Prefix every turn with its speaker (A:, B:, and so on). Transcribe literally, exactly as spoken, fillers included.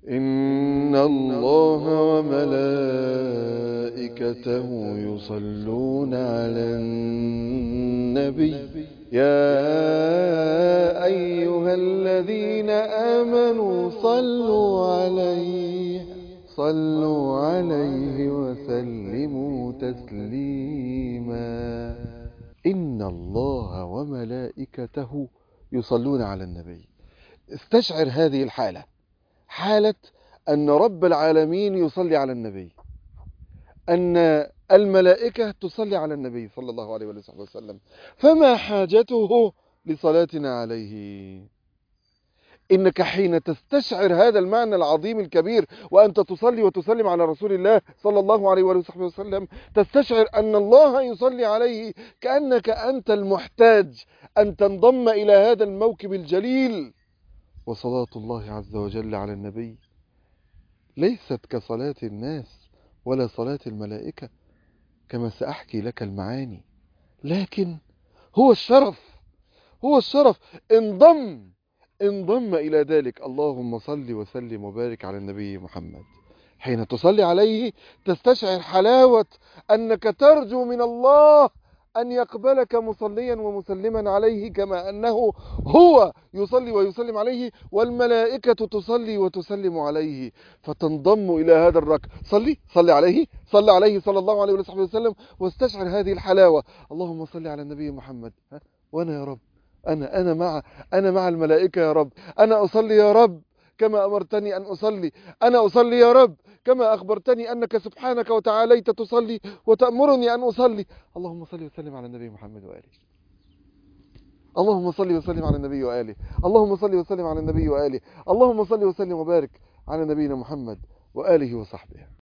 A: إن الله وملائكته يصلون على النبي يا أيها الذين آمنوا صلوا عليه صلوا عليه وسلموا تسليما. إن الله وملائكته يصلون على النبي. استشعر هذه الحالة، حالة أن رب العالمين يصلي على النبي، أن الملائكة تصلي على النبي صلى الله عليه وسلم، فما حاجته لصلاتنا عليه؟ إنك حين تستشعر هذا المعنى العظيم الكبير وأنت تصلي وتسلم على رسول الله صلى الله عليه وسلم، تستشعر أن الله يصلي عليه، كأنك أنت المحتاج أن تنضم إلى هذا الموكب الجليل. وصلاة الله عز وجل على النبي ليست كصلاة الناس ولا صلاة الملائكة كما سأحكي لك المعاني، لكن هو الشرف، هو الشرف. انضم انضم إلى ذلك. اللهم صل وسلم وبارك على النبي محمد. حين تصلي عليه تستشعر حلاوة أنك ترجو من الله أن يقبلك مصليا ومسلما عليه، كما أنه هو يصلي ويسلم عليه، والملائكة تصلي وتسلم عليه، فتنضم إلى هذا الركب. صلي صلي عليه صلى عليه صلى الله عليه وسلم، واستشعر هذه الحلاوة. اللهم صل على النبي محمد. ها؟ وأنا يا رب، أنا أنا مع أنا مع الملائكة يا رب. أنا أصلي يا رب كما أمرتني أن أصلي. أنا أصلي يا رب كما أخبرتني أنك سبحانك وتعاليت تصلي وتأمرني أن أصلي. اللهم صل وسلم على النبي محمد وآله. اللهم صل وسلم على النبي وآله. اللهم صل وسلم على النبي وآله. اللهم صل وسلم وبارك على نبينا محمد وآله وصحبه.